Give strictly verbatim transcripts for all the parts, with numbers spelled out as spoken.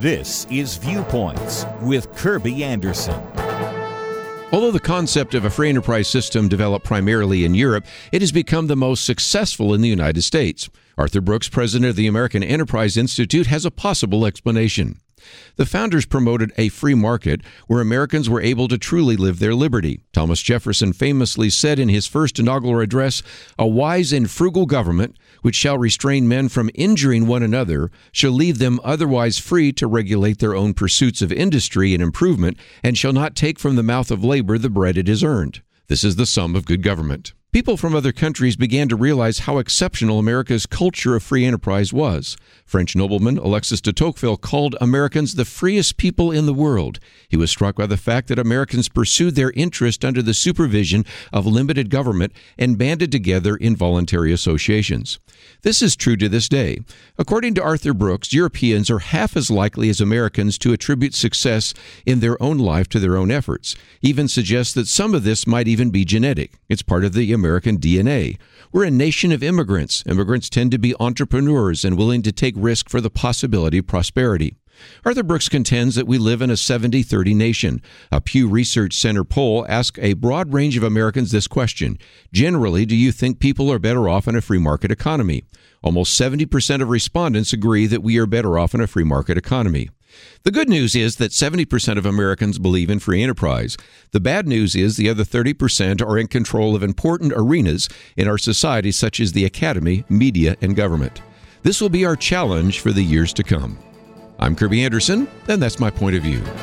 This is Viewpoints with Kirby Anderson. Although the concept of a free enterprise system developed primarily in Europe, it has become the most successful in the United States. Arthur Brooks, president of the American Enterprise Institute, has a possible explanation. The founders promoted a free market where Americans were able to truly live their liberty. Thomas Jefferson famously said in his first inaugural address, "A wise and frugal government, which shall restrain men from injuring one another, shall leave them otherwise free to regulate their own pursuits of industry and improvement, and shall not take from the mouth of labor the bread it has earned." This is the sum of good government. People from other countries began to realize how exceptional America's culture of free enterprise was. French nobleman Alexis de Tocqueville called Americans the freest people in the world. He was struck by the fact that Americans pursued their interest under the supervision of limited government and banded together in voluntary associations. This is true to this day. According to Arthur Brooks, Europeans are half as likely as Americans to attribute success in their own life to their own efforts. He even suggests that some of this might even be genetic. It's part of the American D N A. We're a nation of immigrants. Immigrants tend to be entrepreneurs and willing to take risk for the possibility of prosperity. Arthur Brooks contends that we live in a seventy thirty nation. A Pew Research Center poll asked a broad range of Americans this question: generally, do you think people are better off in a free market economy? Almost seventy percent of respondents agree that we are better off in a free market economy. The good news is that seventy percent of Americans believe in free enterprise. The bad news is the other thirty percent are in control of important arenas in our society, such as the academy, media, and government. This will be our challenge for the years to come. I'm Kirby Anderson, and that's my point of view.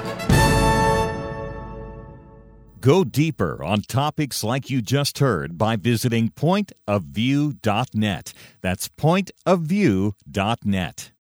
Go deeper on topics like you just heard by visiting point of view dot net. That's point of view dot net.